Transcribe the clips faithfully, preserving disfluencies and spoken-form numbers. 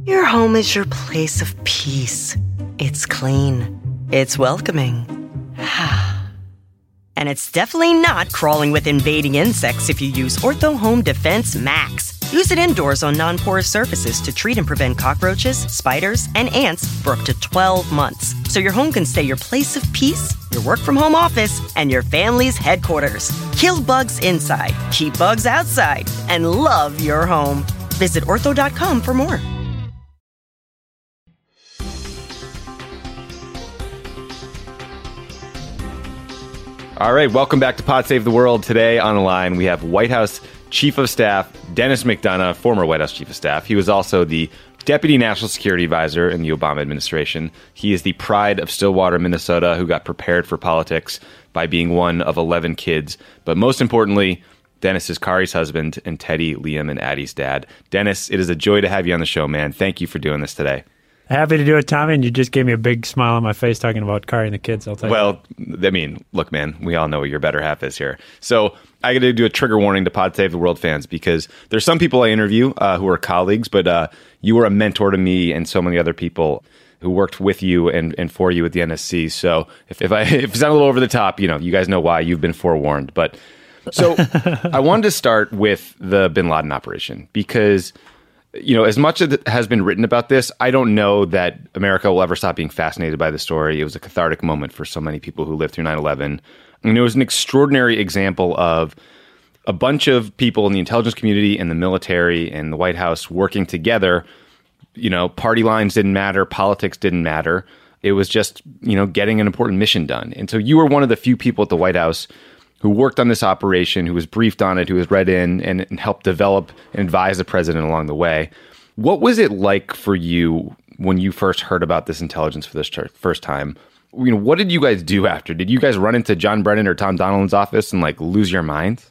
Your home is your place of peace. It's clean. It's welcoming. And it's definitely not crawling with invading insects if you use Ortho Home Defense Max. Use it indoors on non-porous surfaces to treat and prevent cockroaches, spiders, and ants for up to twelve months. So your home can stay your place of peace, your work-from-home office, and your family's headquarters. Kill bugs inside, keep bugs outside, and love your home. Visit ortho dot com for more. All right, welcome back to Pod Save the World. Today on the line, we have White House Chief of Staff Dennis McDonough, former White House Chief of Staff. He was also the Deputy National Security Advisor in the Obama administration. He is the pride of Stillwater, Minnesota, who got prepared for politics by being one of eleven kids. But most importantly, Dennis is Kari's husband and Teddy, Liam, and Addie's dad. Dennis, it is a joy to have you on the show, man. Thank you for doing this today. Happy to do it, Tommy, and you just gave me a big smile on my face talking about Kari and the kids, I'll tell you. Well, I mean, look, man, we all know what your better half is here. So I got to do a trigger warning to Pod Save the World fans, because there's some people I interview uh, who are colleagues, but uh, you were a mentor to me and so many other people who worked with you and, and for you at the N S C. So if, if I if it's not a little over the top, you know, you guys know why. You've been forewarned. But so I wanted to start with the Bin Laden operation, because you know, as much as has been written about this, I don't know that America will ever stop being fascinated by the story. It was a cathartic moment for so many people who lived through nine eleven. And it was an extraordinary example of a bunch of people in the intelligence community and the military and the White House working together. You know, party lines didn't matter. Politics didn't matter. It was just, you know, getting an important mission done. And so you were one of the few people at the White House who worked on this operation, who was briefed on it, who was read in and, and helped develop and advise the president along the way. What was it like for you when you first heard about this intelligence for this first time? You know, what did you guys do after? Did you guys run into John Brennan or Tom Donilon's office and like lose your minds?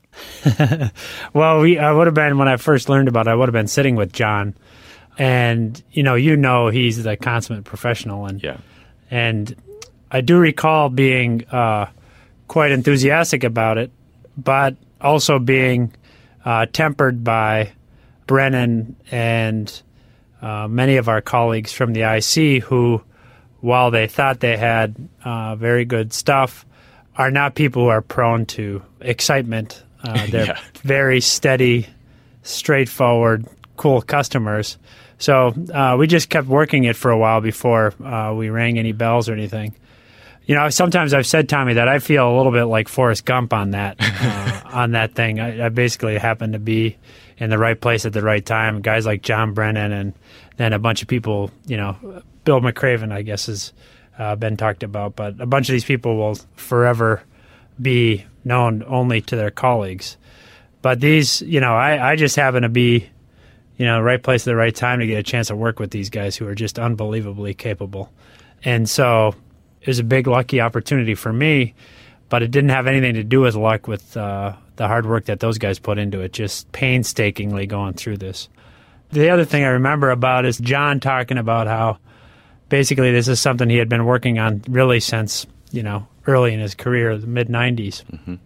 Well, we I would have been, when I first learned about it, I would have been sitting with John. And, you know, you know he's the consummate professional. And, yeah. and I do recall being uh, quite enthusiastic about it, but also being uh, tempered by Brennan and uh, many of our colleagues from the I C who, while they thought they had uh, very good stuff, are not people who are prone to excitement. Uh, they're yeah. very steady, straightforward, cool customers. So uh, we just kept working it for a while before uh, we rang any bells or anything. You know, sometimes I've said, Tommy, that I feel a little bit like Forrest Gump on that uh, on that thing. I, I basically happened to be in the right place at the right time. Guys like John Brennan and then a bunch of people, you know, Bill McRaven, I guess, has uh, been talked about. But a bunch of these people will forever be known only to their colleagues. But these, you know, I, I just happen to be, you know, right place at the right time to get a chance to work with these guys who are just unbelievably capable. And so it was a big lucky opportunity for me, but it didn't have anything to do with luck, with uh, the hard work that those guys put into it, just painstakingly going through this. The other thing I remember about is John talking about how basically this is something he had been working on really since, you know, early in his career, the mid nineties. Mm-hmm.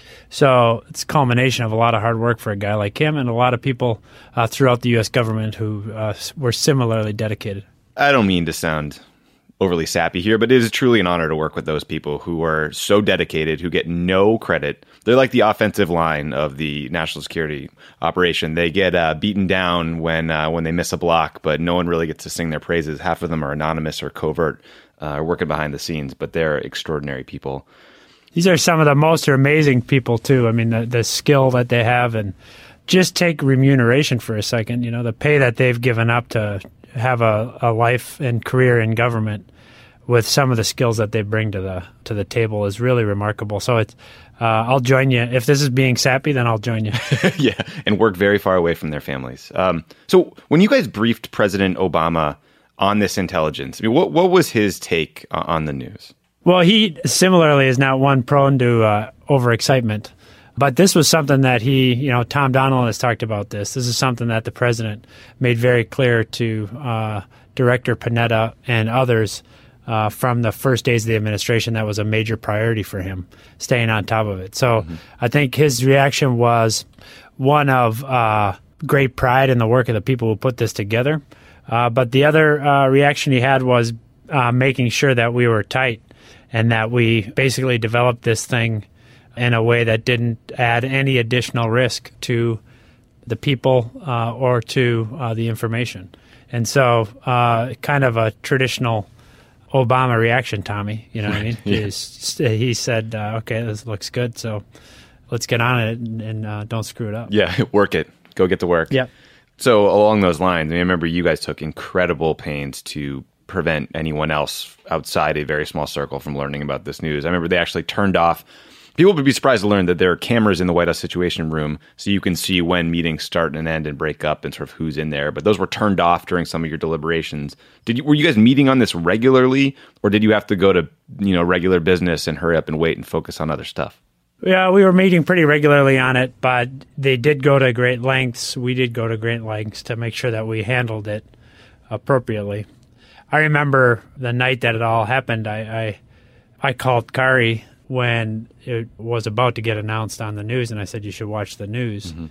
So it's a culmination of a lot of hard work for a guy like him and a lot of people uh, throughout the U S government who uh, were similarly dedicated. I don't mean to sound overly sappy here, but it is truly an honor to work with those people who are so dedicated, who get no credit. They're like the offensive line of the national security operation. They get uh, beaten down when uh, when they miss a block, but no one really gets to sing their praises. Half of them are anonymous or covert, uh, working behind the scenes, but they're extraordinary people. These are some of the most amazing people, too. I mean, the, the skill that they have, and just take remuneration for a second. You know, the pay that they've given up to have a, a life and career in government with some of the skills that they bring to the to the table is really remarkable. So it's, uh, I'll join you. If this is being sappy, then I'll join you. Yeah, and work very far away from their families. Um, so when you guys briefed President Obama on this intelligence, I mean, what what was his take on the news? Well, he similarly is not one prone to uh, overexcitement. But this was something that he, you know, Tom Donilon has talked about this. This is something that the president made very clear to uh, Director Panetta and others uh, from the first days of the administration. That was a major priority for him, staying on top of it. So mm-hmm. I think his reaction was one of uh, great pride in the work of the people who put this together, Uh, but the other uh, reaction he had was uh, making sure that we were tight and that we basically developed this thing in a way that didn't add any additional risk to the people uh, or to uh, the information. And so uh, kind of a traditional Obama reaction, Tommy, you know what I mean? Yeah. He's, he said, uh, okay, this looks good, so let's get on it and, and uh, don't screw it up. Yeah, work it. Go get to work. Yep. So along those lines, I, mean, I remember you guys took incredible pains to prevent anyone else outside a very small circle from learning about this news. I remember they actually turned off. People would be surprised to learn that there are cameras in the White House Situation Room, so you can see when meetings start and end and break up and sort of who's in there. But those were turned off during some of your deliberations. Did you, were you guys meeting on this regularly, or did you have to go to you know regular business and hurry up and wait and focus on other stuff? Yeah, we were meeting pretty regularly on it, but they did go to great lengths. We did go to great lengths to make sure that we handled it appropriately. I remember the night that it all happened, I I, I called Kari when it was about to get announced on the news, and I said, you should watch the news mm-hmm.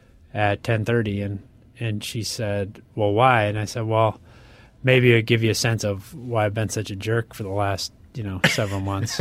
at ten thirty, and, and she said, well, why? And I said, well, maybe it'd give you a sense of why I've been such a jerk for the last, you know, several months.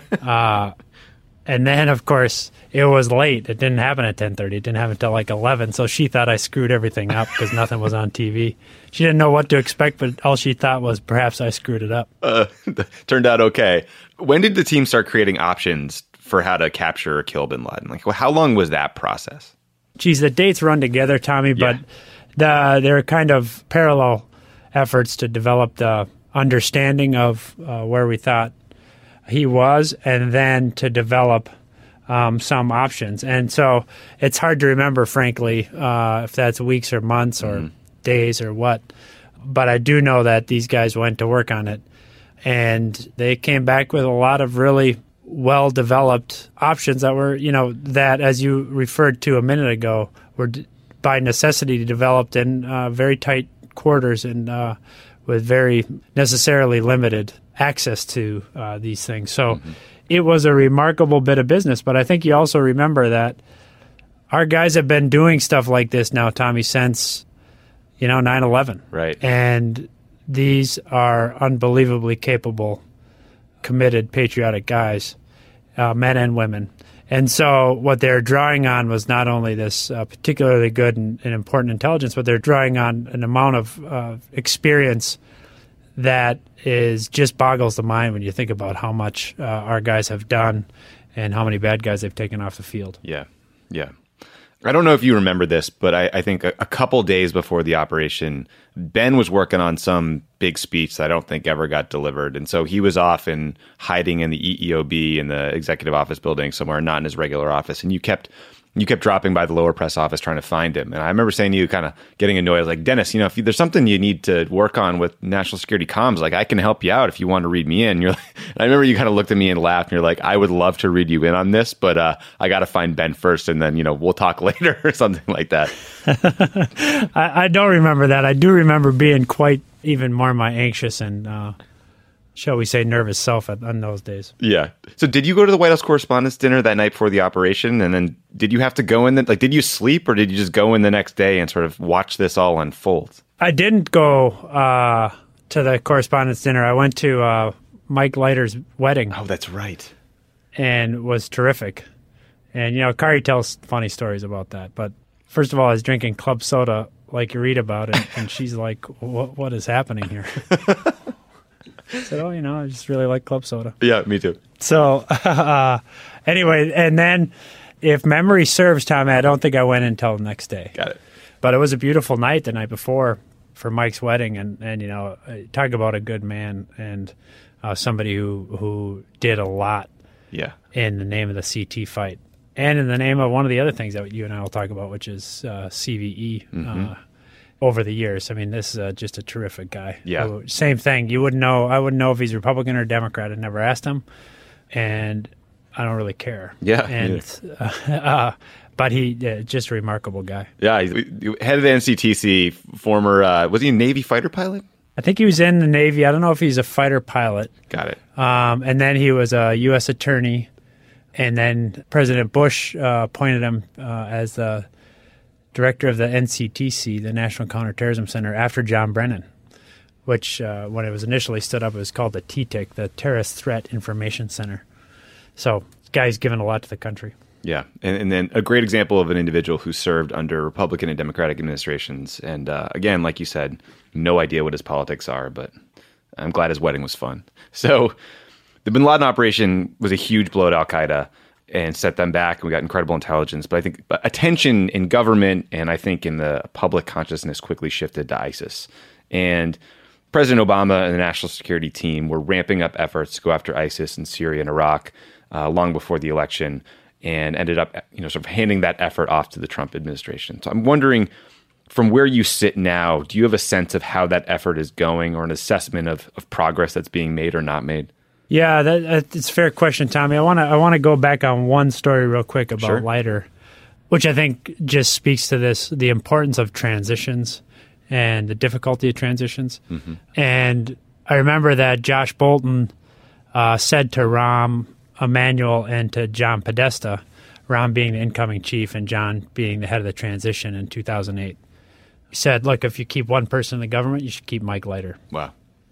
uh, and then, of course, it was late. It didn't happen at ten thirty. It didn't happen until like eleven, so she thought I screwed everything up because nothing was on T V. She didn't know what to expect, but all she thought was perhaps I screwed it up. Uh, turned out okay. When did the team start creating options for how to capture or kill bin Laden? Like, how long was that process? Geez, the dates run together, Tommy, but yeah. the, there are kind of parallel efforts to develop the understanding of uh, where we thought he was, and then to develop um, some options. And so it's hard to remember, frankly, uh, if that's weeks or months or mm. days or what. But I do know that these guys went to work on it, and they came back with a lot of really well-developed options that were, you know, that, as you referred to a minute ago, were d- by necessity developed in uh, very tight quarters and uh, with very necessarily limited access to uh, these things. So mm-hmm. it was a remarkable bit of business, but I think you also remember that our guys have been doing stuff like this now, Tommy, since, you know, nine eleven. Right. And these are unbelievably capable, committed, patriotic guys, uh, men and women. And so what they're drawing on was not only this uh, particularly good and, and important intelligence, but they're drawing on an amount of uh, experience that is just boggles the mind when you think about how much uh, our guys have done and how many bad guys they've taken off the field. Yeah, yeah. I don't know if you remember this, but I, I think a, a couple days before the operation, Ben was working on some big speech that I don't think ever got delivered. And so he was off and hiding in the E E O B in the executive office building somewhere, not in his regular office. And you kept you kept dropping by the lower press office trying to find him. And I remember saying to you, kind of getting annoyed, I was like, Dennis, you know, if you, there's something you need to work on with national security comms, like I can help you out if you want to read me in. You're like, and I remember you kind of looked at me and laughed, and you're like, I would love to read you in on this, but uh, I got to find Ben first, and then, you know, we'll talk later or something like that. I, I don't remember that. I do remember being quite even more my anxious and, uh, shall we say, nervous self at, on those days. Yeah. So did you go to the White House Correspondents' Dinner that night before the operation? And then did you have to go in? The, like, did you sleep, or did you just go in the next day and sort of watch this all unfold? I didn't go uh, to the Correspondents' Dinner. I went to uh, Mike Leiter's wedding. Oh, that's right. And it was terrific. And, you know, Kari tells funny stories about that. But first of all, I was drinking club soda like you read about it, and she's like, what, what is happening here? I said, oh, you know, I just really like club soda. Yeah, me too. So uh, anyway, and then if memory serves, Tommy, I don't think I went until the next day. Got it. But it was a beautiful night the night before for Mike's wedding. And, and you know, talk about a good man and uh, somebody who, who did a lot yeah. in the name of the C T fight. And in the name of one of the other things that you and I will talk about, which is uh, C V E. Mm-hmm. Uh, over the years. I mean, this is uh, just a terrific guy. Yeah. Who, same thing. You wouldn't know. I wouldn't know if he's Republican or Democrat. I never asked him, and I don't really care. Yeah. And uh, uh, but he uh, just a remarkable guy. Yeah. He's head of the N C T C, former, uh, was he a Navy fighter pilot? I think he was in the Navy. I don't know if he's a fighter pilot. Got it. Um, and then he was a U S attorney, and then President Bush uh, appointed him uh, as the director of the N C T C, the National Counterterrorism Center, after John Brennan, which uh, when it was initially stood up, it was called the T T I C, the Terrorist Threat Information Center. So, guy's given a lot to the country. Yeah, and, and then a great example of an individual who served under Republican and Democratic administrations. And uh, again, like you said, no idea what his politics are, but I'm glad his wedding was fun. So the Bin Laden operation was a huge blow to al-Qaeda and set them back, and we got incredible intelligence. But I think attention in government and I think in the public consciousness quickly shifted to ISIS. And President Obama and the national security team were ramping up efforts to go after ISIS in Syria and Iraq uh, long before the election, and ended up, you know, sort of handing that effort off to the Trump administration. So I'm wondering, from where you sit now, do you have a sense of how that effort is going, or an assessment of, of progress that's being made or not made? Yeah, that, it's a fair question, Tommy. I want to I want to go back on one story real quick about Sure. Leiter, which I think just speaks to this, the importance of transitions and the difficulty of transitions. Mm-hmm. And I remember that Josh Bolton uh, said to Rahm Emanuel and to John Podesta, Rahm being the incoming chief and John being the head of the transition in two thousand eight. He said, look, if you keep one person in the government, you should keep Mike Leiter. Wow.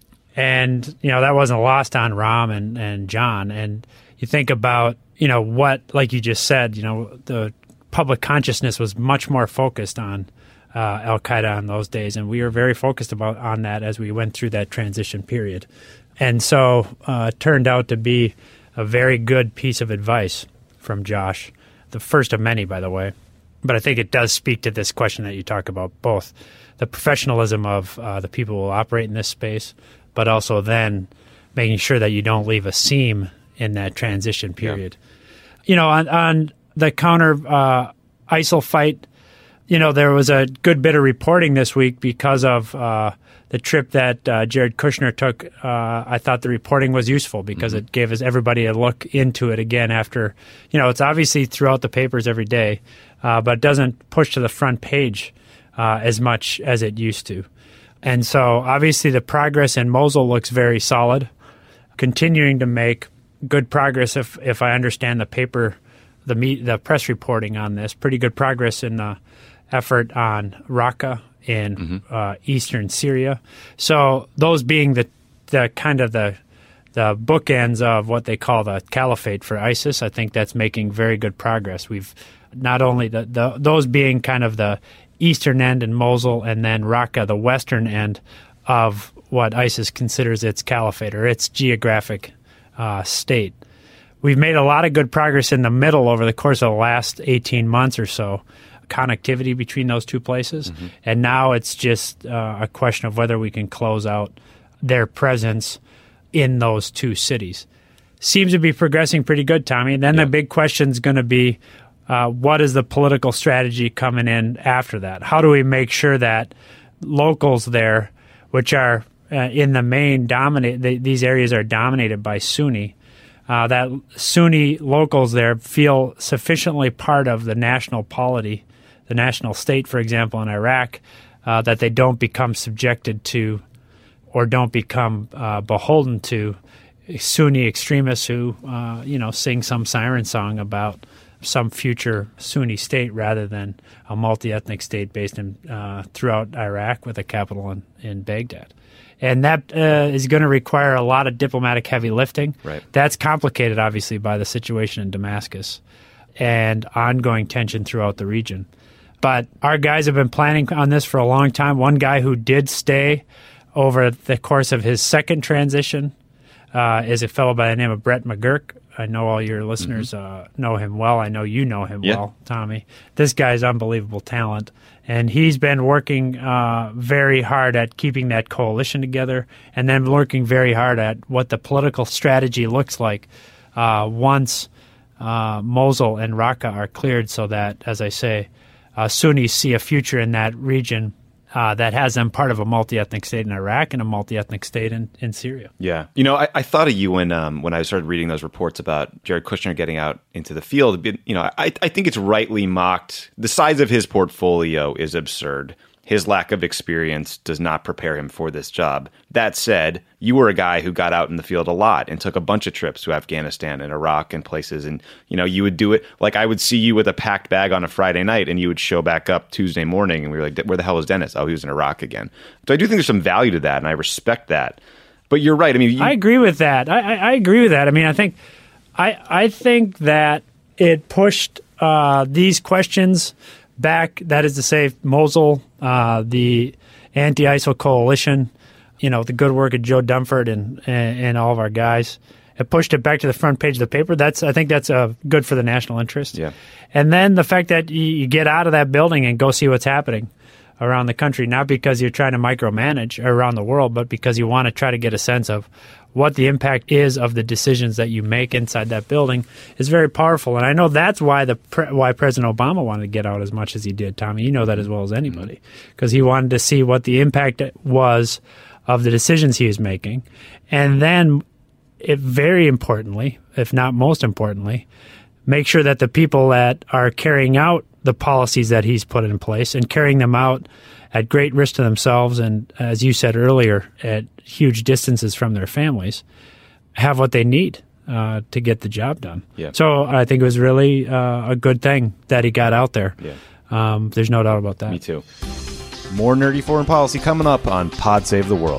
And, you know, that wasn't lost on Rahm and, and John. And you think about, you know, what, like you just said, you know, the public consciousness was much more focused on uh, al-Qaeda in those days. And we were very focused about on that as we went through that transition period. And so uh, it turned out to be a very good piece of advice from Josh, the first of many, by the way. But I think it does speak to this question that you talk about, both the professionalism of uh, the people who operate in this space, but also then making sure that you don't leave a seam in that transition period. Yeah. You know, on, on the counter uh, ISIL fight, you know, there was a good bit of reporting this week because of uh, the trip that uh, Jared Kushner took. Uh, I thought the reporting was useful because mm-hmm. it gave us everybody a look into it again after, you know, it's obviously throughout the papers every day, uh, but it doesn't push to the front page uh, as much as it used to. And so obviously the progress in Mosul looks very solid, continuing to make good progress if, if I understand the paper, the meet, the press reporting on this, pretty good progress in the effort on Raqqa in mm-hmm. uh, eastern Syria. So those being the the kind of the the bookends of what they call the caliphate for ISIS, I think that's making very good progress. We've not only the, the those being kind of the eastern end in Mosul, and then Raqqa, the western end of what ISIS considers its caliphate or its geographic uh, state. We've made a lot of good progress in the middle over the course of the last eighteen months or so, connectivity between those two places. Mm-hmm. And now it's just uh, a question of whether we can close out their presence in those two cities. Seems to be progressing pretty good, Tommy. And then yeah. the big question is going to be, uh, what is the political strategy coming in after that? How do we make sure that locals there, which are uh, in the main dominate, they, these areas are dominated by Sunni, uh, that Sunni locals there feel sufficiently part of the national polity, the national state, for example, in Iraq, uh, that they don't become subjected to or don't become uh, beholden to Sunni extremists who, uh, you know, sing some siren song about some future Sunni state rather than a multi-ethnic state based in uh, throughout Iraq with a capital in, in Baghdad. And that uh, is going to require a lot of diplomatic heavy lifting. Right. That's complicated, obviously, by the situation in Damascus and ongoing tension throughout the region. But our guys have been planning on this for a long time. One guy who did stay over the course of his second transition uh, is a fellow by the name of Brett McGurk. I know all your listeners mm-hmm. uh, know him well. I know you know him yeah. well, Tommy. This guy's unbelievable talent. And he's been working uh, very hard at keeping that coalition together and then working very hard at what the political strategy looks like uh, once uh, Mosul and Raqqa are cleared so that, as I say, uh, Sunnis see a future in that region Uh, that has them part of a multi-ethnic state in Iraq and a multi-ethnic state in, in Syria. Yeah. You know, I, I thought of you when um, when I started reading those reports about Jared Kushner getting out into the field. You know, I, I think it's rightly mocked. The size of his portfolio is absurd. his lack of experience does not prepare him for this job. That said, you were a guy who got out in the field a lot and took a bunch of trips to Afghanistan and Iraq and places. And, you know, you would do it like I would see you with a packed bag on a Friday night and you would show back up Tuesday morning and we were like, where the hell is Dennis? Oh, he was in Iraq again. So I do think there's some value to that and I respect that. But you're right. I mean, you- I agree with that. I, I, I agree with that. I mean, I think, I, I think that it pushed uh, these questions back, that is to say, Mosul, uh, the anti-ISIL coalition, you know, the good work of Joe Dunford and, and and all of our guys. It pushed it back to the front page of the paper. That's I think that's uh, good for the national interest. Yeah. And then the fact that you, you get out of that building and go see what's happening around the country, not because you're trying to micromanage around the world, but because you want to try to get a sense of what the impact is of the decisions that you make inside that building is very powerful. And I know that's why the pre- why President Obama wanted to get out as much as he did, Tommy. You know that as well as anybody, because he wanted to see what the impact was of the decisions he was making. And then, it, very importantly, if not most importantly, make sure that the people that are carrying out the policies that he's put in place and carrying them out at great risk to themselves and, as you said earlier, at huge distances from their families, have what they need uh, to get the job done. Yeah. So I think it was really uh, a good thing that he got out there. Yeah. Um, there's no doubt about that. Me too. More nerdy foreign policy coming up on Pod Save the World.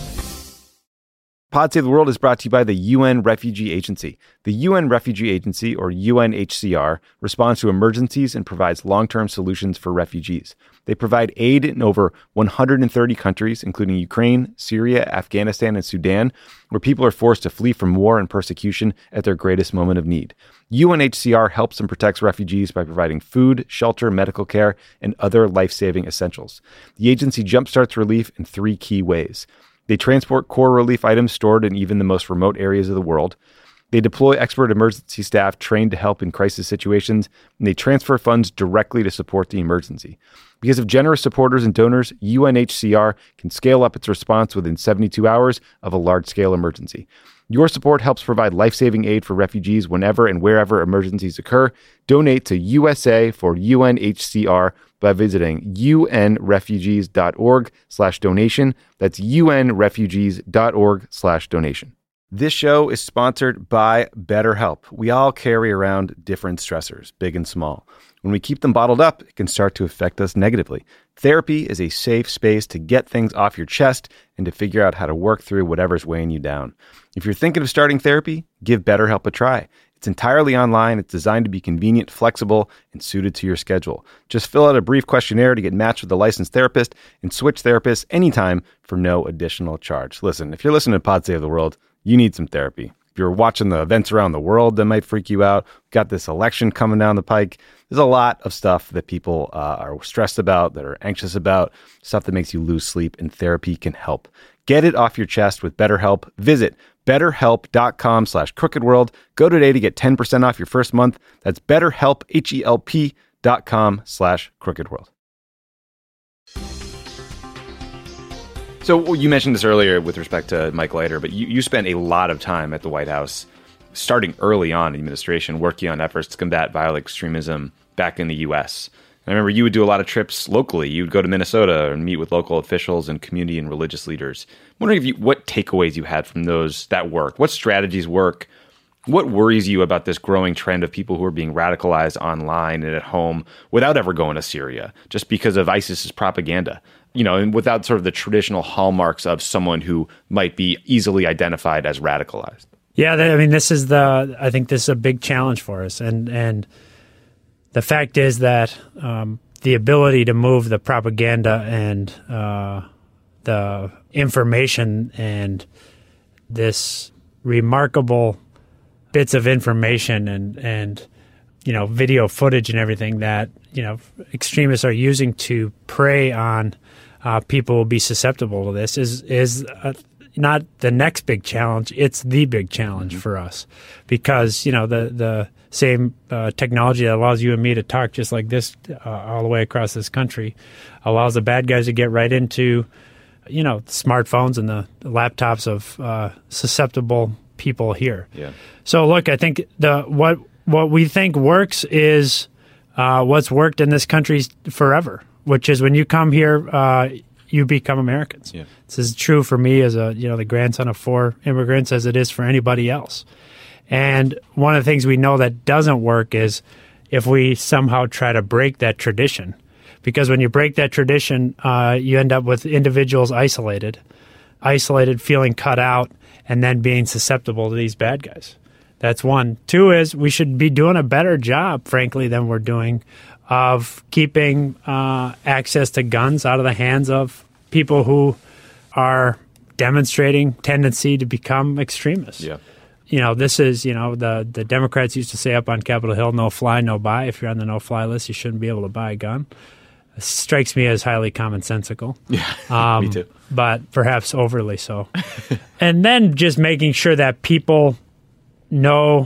Pod Save the World is brought to you by the U N Refugee Agency. The U N Refugee Agency, or U N H C R, responds to emergencies and provides long-term solutions for refugees. They provide aid in over one hundred thirty countries, including Ukraine, Syria, Afghanistan, and Sudan, where people are forced to flee from war and persecution at their greatest moment of need. U N H C R helps and protects refugees by providing food, shelter, medical care, and other life-saving essentials. The agency jumpstarts relief in three key ways. They transport core relief items stored in even the most remote areas of the world. They deploy expert emergency staff trained to help in crisis situations, and they transfer funds directly to support the emergency. Because of generous supporters and donors, U N H C R can scale up its response within seventy-two hours of a large-scale emergency. Your support helps provide life-saving aid for refugees whenever and wherever emergencies occur. Donate to U S A for U N H C R by visiting unrefugees.org slash donation. That's unrefugees.org slash donation. This show is sponsored by BetterHelp. We all carry around different stressors, big and small. When we keep them bottled up, it can start to affect us negatively. Therapy is a safe space to get things off your chest and to figure out how to work through whatever's weighing you down. If you're thinking of starting therapy, give BetterHelp a try. It's entirely online. It's designed to be convenient, flexible, and suited to your schedule. Just fill out a brief questionnaire to get matched with a licensed therapist and switch therapists anytime for no additional charge. Listen, if you're listening to Pod Save the World, you need some therapy. If you're watching the events around the world that might freak you out, we've got this election coming down the pike. There's a lot of stuff that people uh, are stressed about, that are anxious about, stuff that makes you lose sleep, and therapy can help. Get it off your chest with BetterHelp. Visit betterhelp.com slash crookedworld. Go today to get ten percent off your first month. That's betterhelp, H-E-L-P dot com slash crookedworld. So you mentioned this earlier with respect to Mike Leiter, but you, you spent a lot of time at the White House, starting early on in administration, working on efforts to combat violent extremism back in the U S. I remember you would do a lot of trips locally. You would go to Minnesota and meet with local officials and community and religious leaders. I'm wondering if you, what takeaways you had from those that work. What strategies work? What worries you about this growing trend of people who are being radicalized online and at home without ever going to Syria, just because of ISIS's propaganda? You know, and without sort of the traditional hallmarks of someone who might be easily identified as radicalized. Yeah, I mean, this is the. I think this is a big challenge for us, and and the fact is that um, the ability to move the propaganda and uh, the information and this remarkable bits of information and and you know video footage and everything that you know extremists are using to prey on uh, people who will be susceptible to this is is uh, not the next big challenge. It's the big challenge mm-hmm. for us, because you know the the same uh, technology that allows you and me to talk just like this uh, all the way across this country allows the bad guys to get right into you know smartphones and the, the laptops of uh, susceptible people here. Yeah. So look, I think the what what we think works is uh, what's worked in this country forever, which is when you come here, uh, you become Americans. Yeah. This is true for me as a you know the grandson of four immigrants, as it is for anybody else. And one of the things we know that doesn't work is if we somehow try to break that tradition. Because when you break that tradition, uh, you end up with individuals isolated, isolated, feeling cut out, and then being susceptible to these bad guys. That's one. Two is we should be doing a better job, frankly, than we're doing of keeping uh, access to guns out of the hands of people who are demonstrating tendency to become extremists. Yeah. You know, this is, you know, the, the Democrats used to say up on Capitol Hill, no fly, no buy. If you're on the no fly list, you shouldn't be able to buy a gun. It strikes me as highly commonsensical. Yeah, um, me too. But perhaps overly so. And then just making sure that people know,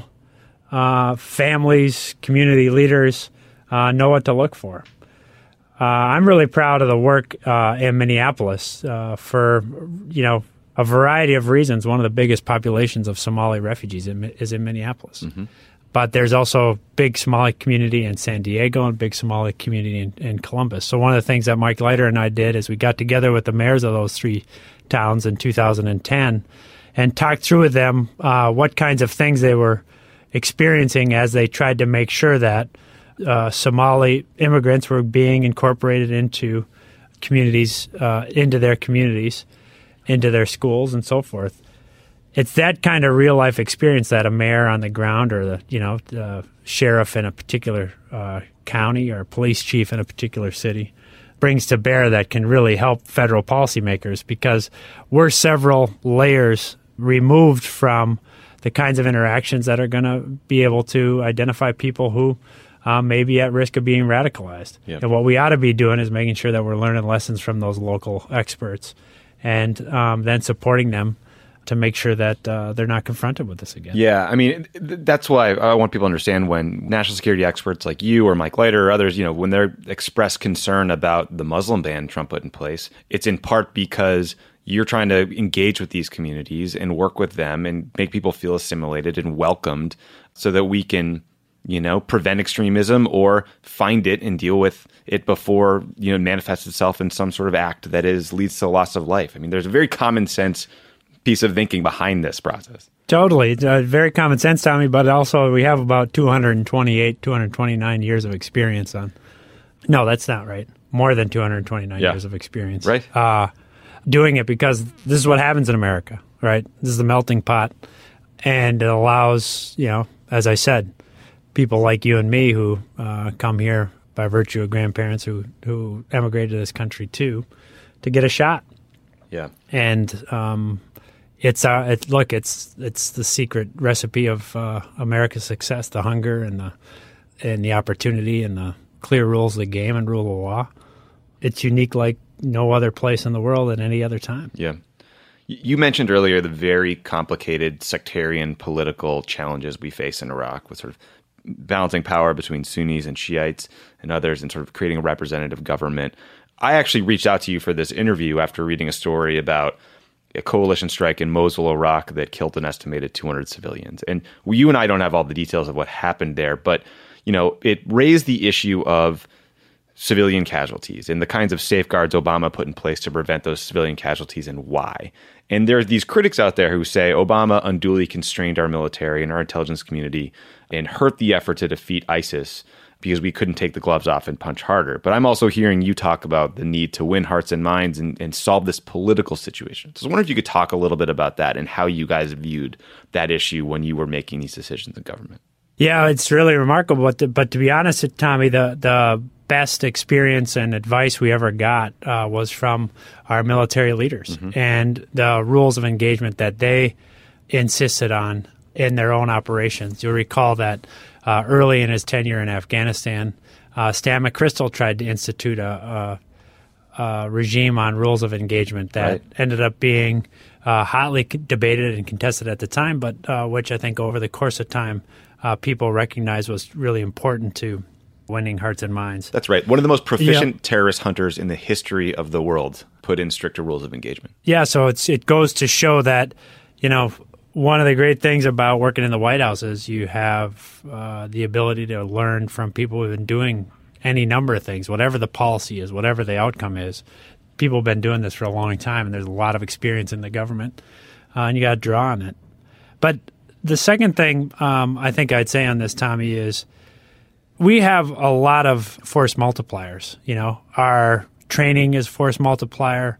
uh, families, community leaders, uh, know what to look for. Uh, I'm really proud of the work uh, in Minneapolis uh, for, you know, a variety of reasons. One of the biggest populations of Somali refugees in, is in Minneapolis. Mm-hmm. But there's also a big Somali community in San Diego and a big Somali community in, in Columbus. So one of the things that Mike Leiter and I did is we got together with the mayors of those three towns in two thousand ten and talked through with them uh, what kinds of things they were experiencing as they tried to make sure that uh, Somali immigrants were being incorporated into communities, uh, into their communities, into their schools and so forth. It's that kind of real life experience that a mayor on the ground or the you know the sheriff in a particular uh, county or police chief in a particular city brings to bear that can really help federal policymakers, because we're several layers removed from the kinds of interactions that are going to be able to identify people who uh, may be at risk of being radicalized. Yep. And what we ought to be doing is making sure that we're learning lessons from those local experts and um, then supporting them to make sure that uh, they're not confronted with this again. Yeah, I mean, th- that's why I want people to understand when national security experts like you or Mike Leiter or others, you know, when they're express concern about the Muslim ban Trump put in place, it's in part because you're trying to engage with these communities and work with them and make people feel assimilated and welcomed so that we can, you know, prevent extremism or find it and deal with it before, you know, it manifests itself in some sort of act that is leads to loss of life. I mean, there's a very common sense piece of thinking behind this process. Totally. It's uh, very common sense, Tommy, but also we have about two hundred twenty-eight, two hundred twenty-nine years of experience on. No, that's not right. More than two hundred twenty-nine yeah. years of experience. Right. Uh, doing it because this is what happens in America, right? This is the melting pot. And it allows, you know, as I said, people like you and me who uh, come here by virtue of grandparents who, who emigrated to this country too, to get a shot. Yeah. And, um, It's uh, it, look, it's it's the secret recipe of uh, America's success: the hunger and the and the opportunity and the clear rules of the game and rule of law. It's unique like no other place in the world at any other time. Yeah, you mentioned earlier the very complicated sectarian political challenges we face in Iraq, with sort of balancing power between Sunnis and Shiites and others, and sort of creating a representative government. I actually reached out to you for this interview after reading a story about a coalition strike in Mosul, Iraq, that killed an estimated two hundred civilians. And you and I don't have all the details of what happened there, but you know, it raised the issue of civilian casualties and the kinds of safeguards Obama put in place to prevent those civilian casualties and why. And there are these critics out there who say Obama unduly constrained our military and our intelligence community and hurt the effort to defeat ISIS because we couldn't take the gloves off and punch harder. But I'm also hearing you talk about the need to win hearts and minds and, and solve this political situation. So I wonder if you could talk a little bit about that and how you guys viewed that issue when you were making these decisions in government. Yeah, it's really remarkable. But to, but to be honest, Tommy, the, the best experience and advice we ever got uh, was from our military leaders mm-hmm. and the rules of engagement that they insisted on in their own operations. You'll recall that Uh, early in his tenure in Afghanistan, uh, Stan McChrystal tried to institute a, a, a regime on rules of engagement that right. ended up being uh, hotly debated and contested at the time, but uh, which I think over the course of time uh, people recognized was really important to winning hearts and minds. That's right. One of the most proficient yeah. terrorist hunters in the history of the world put in stricter rules of engagement. Yeah, so it's it goes to show that, you know, one of the great things about working in the White House is you have uh, the ability to learn from people who've been doing any number of things, whatever the policy is, whatever the outcome is. People have been doing this for a long time, and there's a lot of experience in the government, uh, and you got to draw on it. But the second thing um, I think I'd say on this, Tommy, is we have a lot of force multipliers. You know, our training is force multiplier,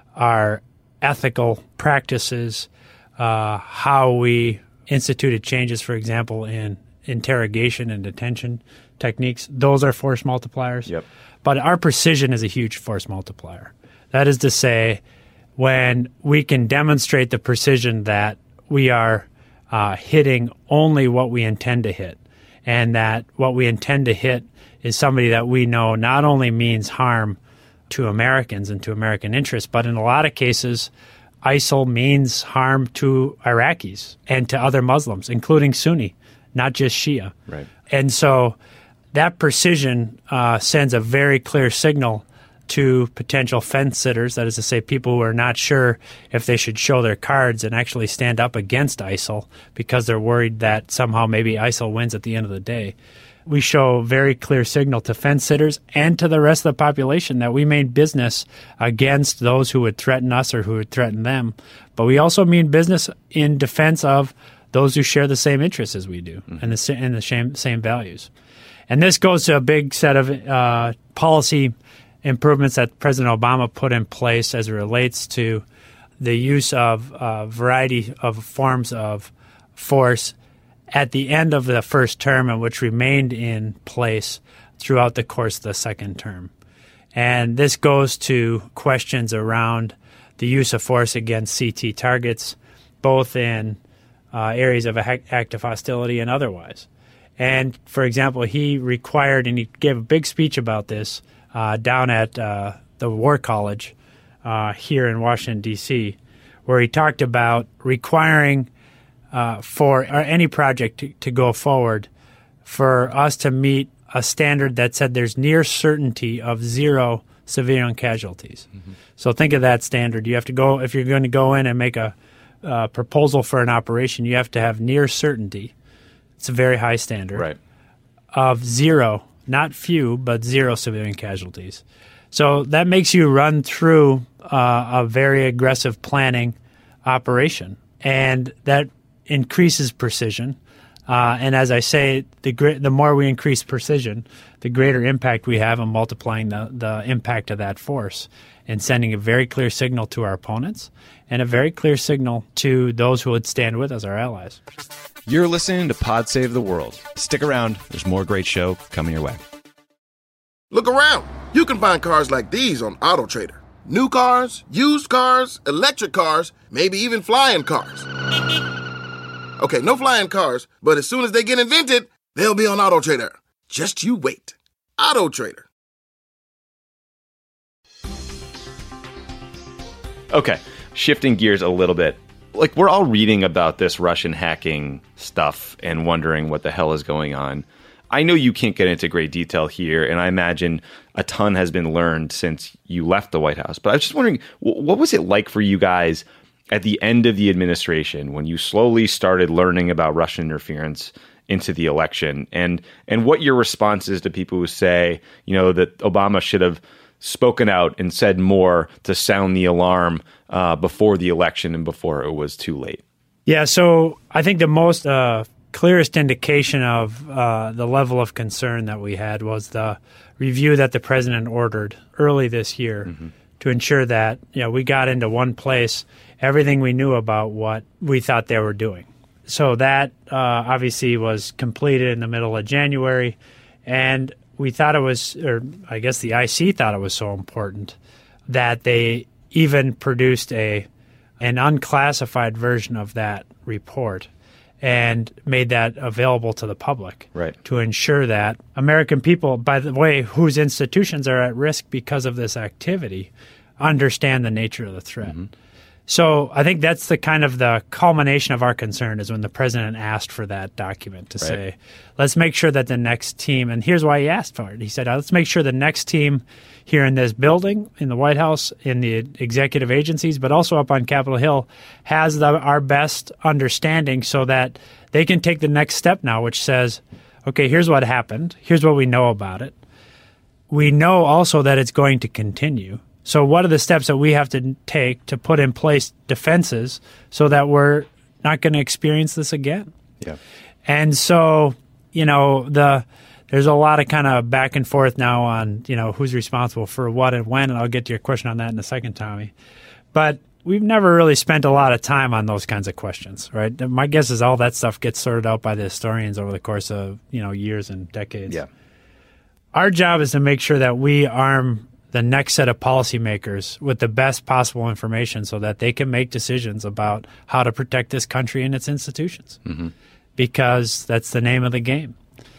our ethical practices, uh, how we instituted changes, for example, in interrogation and detention techniques. Those are force multipliers. Yep. But our precision is a huge force multiplier. That is to say, when we can demonstrate the precision that we are uh, hitting only what we intend to hit, and that what we intend to hit is somebody that we know not only means harm to Americans and to American interests, but in a lot of cases, ISIL means harm to Iraqis and to other Muslims, including Sunni, not just Shia. Right. And so that precision uh, sends a very clear signal to potential fence sitters, that is to say, people who are not sure if they should show their cards and actually stand up against ISIL because they're worried that somehow maybe ISIL wins at the end of the day. We show a very clear signal to fence sitters and to the rest of the population that we mean business against those who would threaten us or who would threaten them. But we also mean business in defense of those who share the same interests as we do, mm-hmm. and the, and the same, same values. And this goes to a big set of uh, policy improvements that President Obama put in place as it relates to the use of a variety of forms of force at the end of the first term, and which remained in place throughout the course of the second term. And this goes to questions around the use of force against C T targets, both in uh, areas of active hostility and otherwise. And, for example, he required, and he gave a big speech about this uh, down at uh, the War College uh, here in Washington, D C, where he talked about requiring uh, for any project to, to go forward for us to meet a standard that said there's near certainty of zero civilian casualties. Mm-hmm. So think of that standard. You have to go, if you're going to go in and make a uh, proposal for an operation, you have to have near certainty. It's a very high standard. Right. Of zero, not few, but zero civilian casualties. So that makes you run through uh, a very aggressive planning operation, and that increases precision. Uh, and as I say, the gr- the more we increase precision, the greater impact we have on multiplying the, the impact of that force and sending a very clear signal to our opponents and a very clear signal to those who would stand with us, our allies. You're listening to Pod Save the World. Stick around. There's more great show coming your way. Look around. You can find cars like these on AutoTrader. New cars, used cars, electric cars, maybe even flying cars. Okay, no flying cars, but as soon as they get invented, they'll be on AutoTrader. Just you wait. AutoTrader. Okay, shifting gears a little bit. Like, we're all reading about this Russian hacking stuff and wondering what the hell is going on. I know you can't get into great detail here, and I imagine a ton has been learned since you left the White House. But I was just wondering, what was it like for you guys at the end of the administration when you slowly started learning about Russian interference into the election, and and what your response is to people who say, you know, that Obama should have spoken out and said more to sound the alarm uh, before the election and before it was too late? Yeah, so I think the most uh, clearest indication of uh, the level of concern that we had was the review that the president ordered early this year mm-hmm. to ensure that, you know, we got into one place everything we knew about what we thought they were doing. So that uh, obviously was completed in the middle of January, and we thought it was, or I guess the I C thought it was so important that they even produced a an unclassified version of that report and made that available to the public, right, to ensure that American people, by the way, whose institutions are at risk because of this activity, understand the nature of the threat. Mm-hmm. So I think that's the kind of the culmination of our concern is when the president asked for that document to right. say, let's make sure that the next team, and here's why he asked for it. He said, let's make sure the next team here in this building, in the White House, in the executive agencies, but also up on Capitol Hill, has the, our best understanding so that they can take the next step now, which says, okay, here's what happened. Here's what we know about it. we know also that it's going to continue. So what are the steps that we have to take to put in place defenses so that we're not going to experience this again? Yeah. And so, you know, the there's a lot of kind of back and forth now on, you know, who's responsible for what and when, and I'll get to your question on that in a second, Tommy. But we've never really spent a lot of time on those kinds of questions, right? My guess is all that stuff gets sorted out by the historians over the course of, you know, years and decades. Yeah. Our job is to make sure that we arm the next set of policymakers with the best possible information so that they can make decisions about how to protect this country and its institutions, mm-hmm. because that's the name of the game.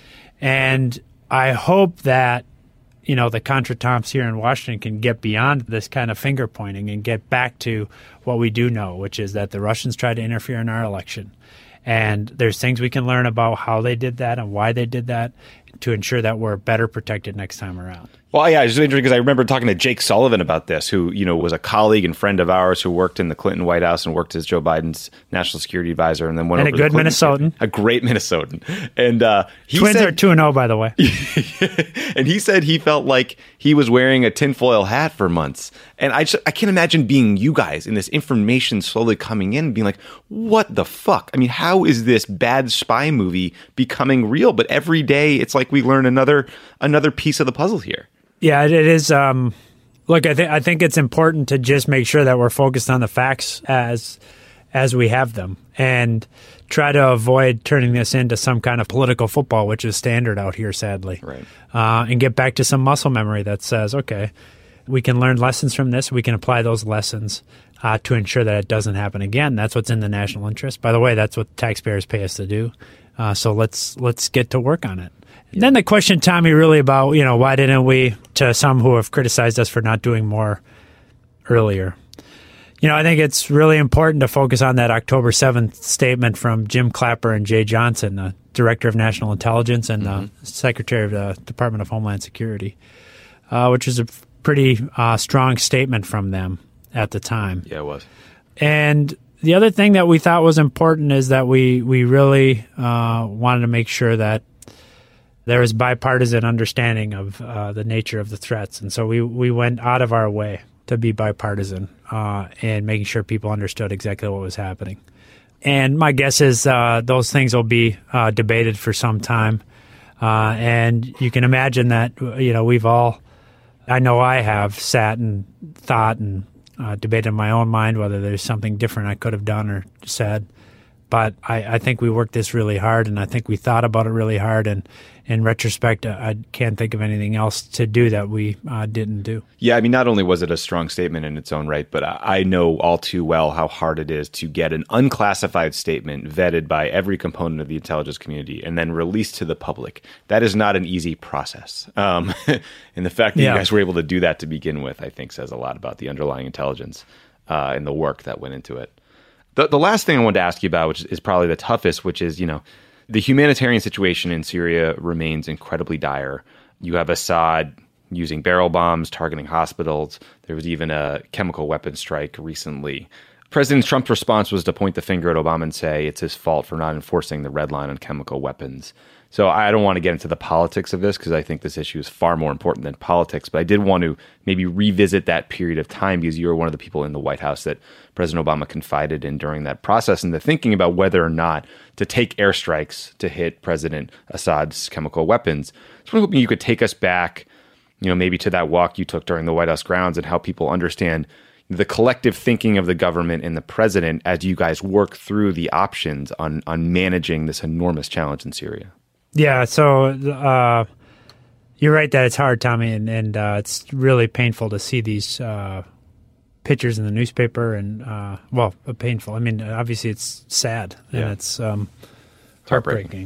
And I hope that, you know, the contretemps here in Washington can get beyond this kind of finger pointing and get back to what we do know, which is that the Russians tried to interfere in our election. And there's things we can learn about how they did that and why they did that to ensure that we're better protected next time around. Well, yeah, it's interesting because I remember talking to Jake Sullivan about this, who, you know, was a colleague and friend of ours who worked in the Clinton White House and worked as Joe Biden's national security advisor, and then went and over a good to the Minnesotan, a great Minnesotan, and uh, he twins said, are two and zero, by the way. And he said he felt like he was wearing a tinfoil hat for months, and I just, I can't imagine being you guys and this information slowly coming in, and being like, what the fuck? I mean, how is this bad spy movie becoming real? But every day, it's like we learn another another piece of the puzzle here. Yeah, it is. Um, look, I think I think it's important to just make sure that we're focused on the facts as as we have them, and try to avoid turning this into some kind of political football, which is standard out here, sadly. Right. Uh, and get back to some muscle memory that says, okay, we can learn lessons from this. We can apply those lessons uh, to ensure that it doesn't happen again. That's what's in the national interest. By the way, that's what taxpayers pay us to do. Uh, so let's let's get to work on it. Yeah. Then the question, Tommy, really about, you know, why didn't we, to some who have criticized us for not doing more earlier. You know, I think it's really important to focus on that October seventh statement from Jim Clapper and Jay Johnson, the Director of National Intelligence and mm-hmm. the Secretary of the Department of Homeland Security, uh, which is a pretty uh, strong statement from them at the time. Yeah, it was. And the other thing that we thought was important is that we, we really uh, wanted to make sure that there was bipartisan understanding of uh, the nature of the threats. And so we, we went out of our way to be bipartisan uh, and making sure people understood exactly what was happening. And my guess is uh, those things will be uh, debated for some time. Uh, and you can imagine that, you know, we've all, I know I have sat and thought and uh, debated in my own mind whether there's something different I could have done or said. But I, I think we worked this really hard, and I think we thought about it really hard. And in retrospect, I can't think of anything else to do that we uh, didn't do. Yeah, I mean, not only was it a strong statement in its own right, but I know all too well how hard it is to get an unclassified statement vetted by every component of the intelligence community and then released to the public. That is not an easy process. Um, and the fact that yeah. you guys were able to do that to begin with, I think, says a lot about the underlying intelligence uh, and the work that went into it. The, the last thing I wanted to ask you about, which is probably the toughest, which is, you know, the humanitarian situation in Syria remains incredibly dire. You have Assad using barrel bombs, targeting hospitals. There was even a chemical weapons strike recently. President Trump's response was to point the finger at Obama and say it's his fault for not enforcing the red line on chemical weapons. So I don't want to get into the politics of this because I think this issue is far more important than politics. But I did want to maybe revisit that period of time because you were one of the people in the White House that President Obama confided in during that process, and the thinking about whether or not to take airstrikes to hit President Assad's chemical weapons. So I'm hoping you could take us back, you know, maybe to that walk you took during the White House grounds and help people understand the collective thinking of the government and the president as you guys work through the options on on managing this enormous challenge in Syria. Yeah, so uh, you're right that it's hard, Tommy, and, and uh, it's really painful to see these uh, pictures in the newspaper. And, uh, well, painful. I mean, obviously it's sad, and yeah. it's um, heartbreaking. heartbreaking.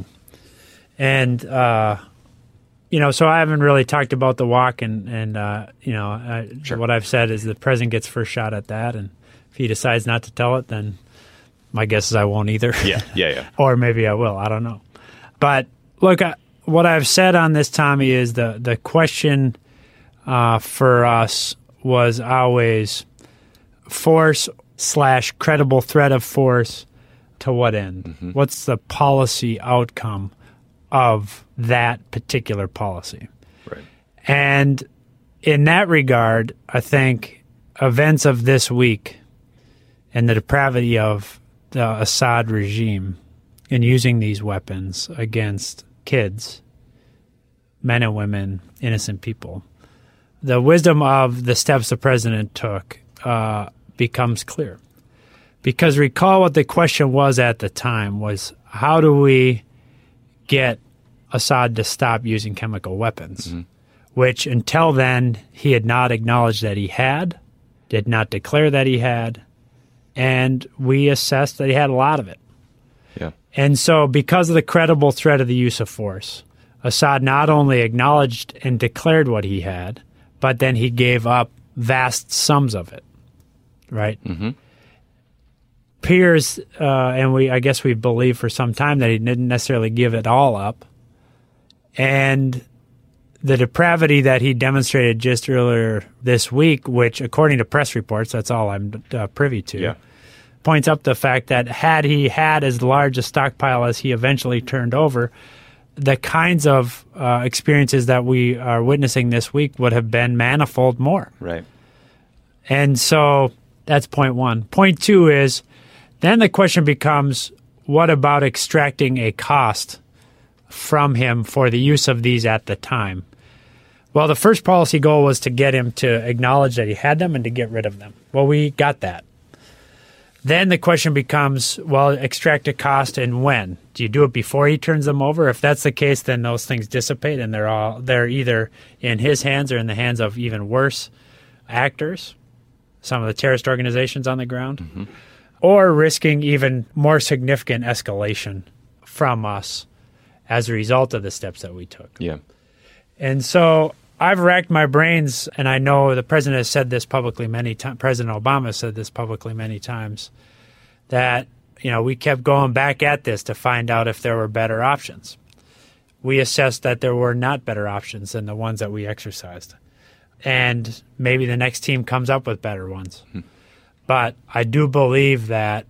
And, uh, you know, so I haven't really talked about the walk, and, and uh, you know, I, sure. what I've said is the president gets first shot at that, and if he decides not to tell it, then my guess is I won't either. Yeah, yeah, yeah. Or maybe I will. I don't know. But look, I, what I've said on this, Tommy, is the, the question uh, for us was always force slash credible threat of force to what end? Mm-hmm. What's the policy outcome of that particular policy? Right. And in that regard, I think events of this week and the depravity of the Assad regime in using these weapons against kids, men and women, innocent people, the wisdom of the steps the president took uh, becomes clear. Because recall what the question was at the time was, how do we get Assad to stop using chemical weapons? Mm-hmm. Which until then, he had not acknowledged that he had, did not declare that he had, and we assessed that he had a lot of it. Yeah. And so because of the credible threat of the use of force, Assad not only acknowledged and declared what he had, but then he gave up vast sums of it, right? Mm-hmm. Appears, uh, and we I guess we believed for some time that he didn't necessarily give it all up. And the depravity that he demonstrated just earlier this week, which according to press reports, that's all I'm uh, privy to, yeah. points up the fact that had he had as large a stockpile as he eventually turned over, the kinds of uh, experiences that we are witnessing this week would have been manifold more. Right. And so that's point one. Point two is, then the question becomes, what about extracting a cost from him for the use of these at the time? Well, the first policy goal was to get him to acknowledge that he had them and to get rid of them. Well, we got that. Then the question becomes, well, extract a cost and when? Do you do it before he turns them over? If that's the case, then those things dissipate and they're all they're either in his hands or in the hands of even worse actors, some of the terrorist organizations on the ground. Mm-hmm. Or risking even more significant escalation from us as a result of the steps that we took. Yeah. And so I've racked my brains, and I know the president has said this publicly many times, President Obama said this publicly many times, that, you know, we kept going back at this to find out if there were better options. We assessed that there were not better options than the ones that we exercised. And maybe the next team comes up with better ones. Hmm. But I do believe that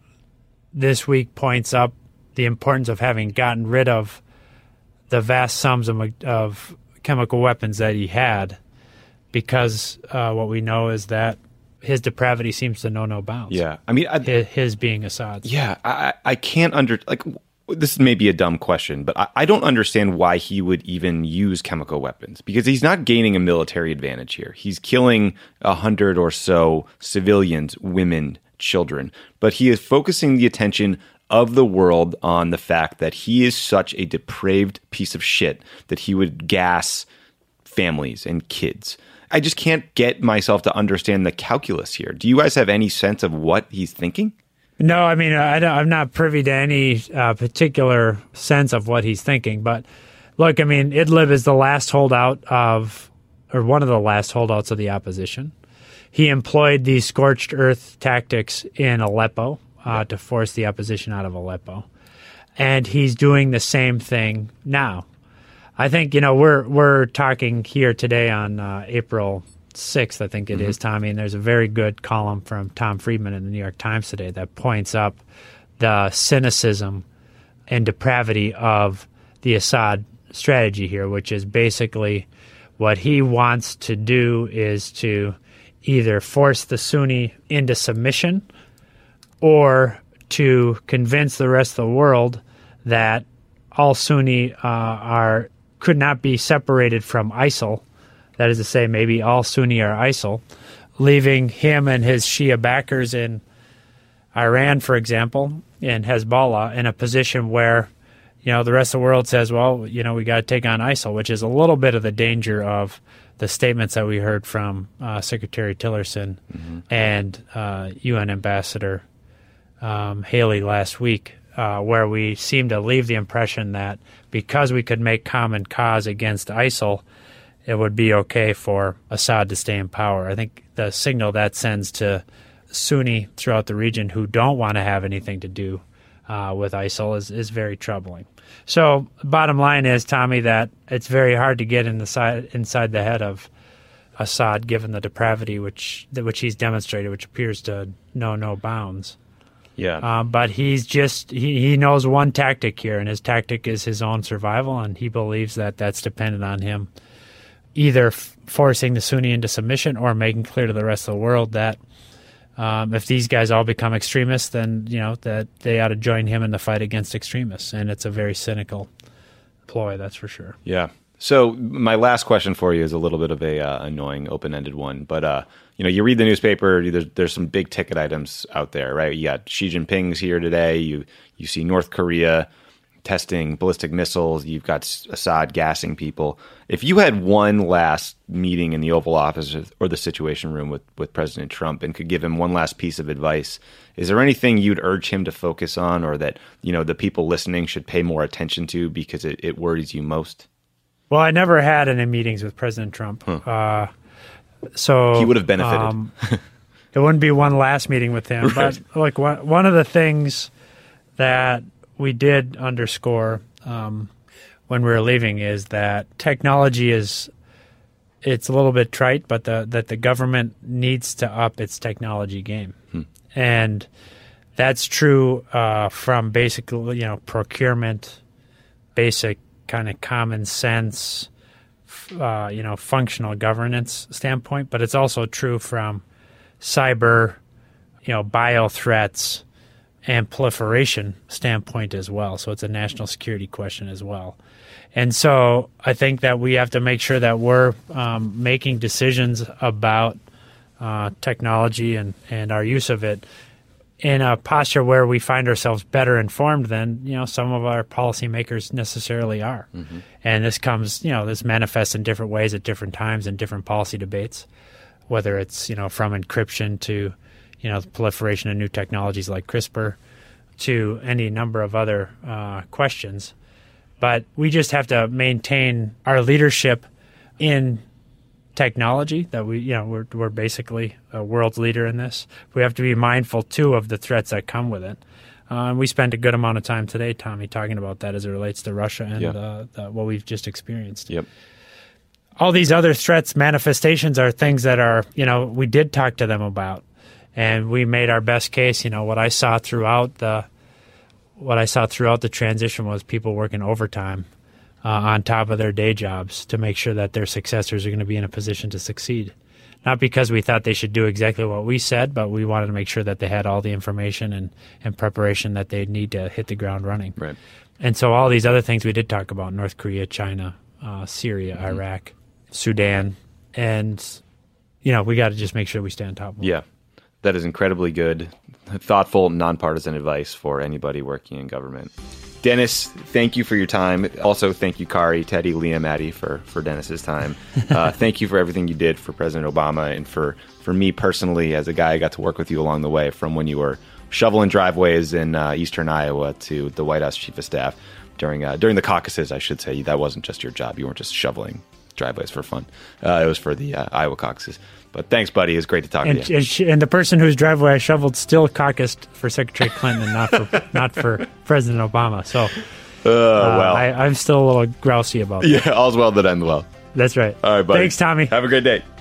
this week points up the importance of having gotten rid of the vast sums of, of chemical weapons that he had, because uh, what we know is that his depravity seems to know no bounds. Yeah. I mean, I, his, his being Assad's. Yeah. I, I can't under, like, this may be a dumb question, but I, I don't understand why he would even use chemical weapons, because he's not gaining a military advantage here. He's killing a hundred or so civilians, women, children, but he is focusing the attention of the world on the fact that he is such a depraved piece of shit that he would gas families and kids. I just can't get myself to understand the calculus here. Do you guys have any sense of what he's thinking? No, I mean, I I'm not privy to any uh, particular sense of what he's thinking. But look, I mean, Idlib is the last holdout of, or one of the last holdouts of the opposition. He employed these scorched earth tactics in Aleppo uh, to force the opposition out of Aleppo. And he's doing the same thing now. I think, you know, we're we're talking here today on uh, April sixth, I think it mm-hmm. is, Tommy, and there's a very good column from Tom Friedman in the New York Times today that points up the cynicism and depravity of the Assad strategy here, which is basically what he wants to do is to either force the Sunni into submission or to convince the rest of the world that all Sunni uh, are could not be separated from ISIL. That is to say, maybe all Sunni are ISIL, leaving him and his Shia backers in Iran, for example, and Hezbollah in a position where, you know, the rest of the world says, well, you know, we got to take on ISIL, which is a little bit of the danger of the statements that we heard from uh, Secretary Tillerson mm-hmm. and uh, U N Ambassador um, Haley last week, uh, where we seem to leave the impression that because we could make common cause against ISIL, it would be okay for Assad to stay in power. I think the signal that sends to Sunni throughout the region who don't want to have anything to do uh, with ISIL is, is very troubling. So bottom line is, Tommy, that it's very hard to get in the side, inside the head of Assad given the depravity which which he's demonstrated, which appears to know no bounds. Yeah. Um, but he's just, he, he knows one tactic here, and his tactic is his own survival, and he believes that that's dependent on him either f- forcing the Sunni into submission or making clear to the rest of the world that um, if these guys all become extremists, then you know that they ought to join him in the fight against extremists. And it's a very cynical ploy, that's for sure. Yeah. So my last question for you is a little bit of a uh, annoying, open-ended one, but uh, you know, you read the newspaper. There's, there's some big ticket items out there, right? You got Xi Jinping's here today. You you see North Korea testing ballistic missiles. You've got Assad gassing people. If you had one last meeting in the Oval Office or the Situation Room with, with President Trump and could give him one last piece of advice, is there anything you'd urge him to focus on, or that, you know, the people listening should pay more attention to because it, it worries you most? Well, I never had any meetings with President Trump. Huh. Uh, so he would have benefited. Um, it wouldn't be one last meeting with him. Right. But like one, one of the things that we did underscore um, when we were leaving is that technology is, it's a little bit trite, but the, that the government needs to up its technology game. Hmm. And that's true uh, from basically, you know, procurement, basic kind of common sense, uh, you know, functional governance standpoint, but it's also true from cyber, you know, bio threats, and proliferation standpoint as well. So it's a national security question as well. And so I think that we have to make sure that we're um, making decisions about uh, technology and, and our use of it in a posture where we find ourselves better informed than, you know, some of our policymakers necessarily are. Mm-hmm. And this comes, you know, this manifests in different ways at different times in different policy debates, whether it's, you know, from encryption to, you know, the proliferation of new technologies like CRISPR to any number of other uh, questions. But we just have to maintain our leadership in technology, that we, you know, we're, we're basically a world leader in this. We have to be mindful, too, of the threats that come with it. Uh, and we spent a good amount of time today, Tommy, talking about that as it relates to Russia and yep. uh, the, what we've just experienced. Yep. All these other threats, manifestations are things that are, you know, we did talk to them about. And we made our best case. You know, what I saw throughout the what I saw throughout the transition was people working overtime uh, on top of their day jobs to make sure that their successors are going to be in a position to succeed. Not because we thought they should do exactly what we said, but we wanted to make sure that they had all the information and, and preparation that they'd need to hit the ground running. Right. And so all these other things we did talk about, North Korea, China, uh, Syria, mm-hmm. Iraq, Sudan, and, you know, we got to just make sure we stay on top of them. Yeah. That is incredibly good, thoughtful, nonpartisan advice for anybody working in government. Dennis, thank you for your time. Also, thank you, Kari, Teddy, Liam, Maddie, for, for Dennis's time. Uh, thank you for everything you did for President Obama and for, for me personally as a guy. I got to work with you along the way from when you were shoveling driveways in uh, eastern Iowa to the White House Chief of Staff during uh, during the caucuses, I should say. That wasn't just your job. You weren't just shoveling driveways for fun. Uh, it was for the uh, Iowa caucuses. But thanks, buddy. It was great to talk and, to you. And, she, and the person whose driveway I shoveled still caucused for Secretary Clinton and not for not for President Obama. So, uh, uh, well, I, I'm still a little grousey about that. Yeah, all's well that ends well. That's right. All right, buddy. Thanks, Tommy. Have a great day.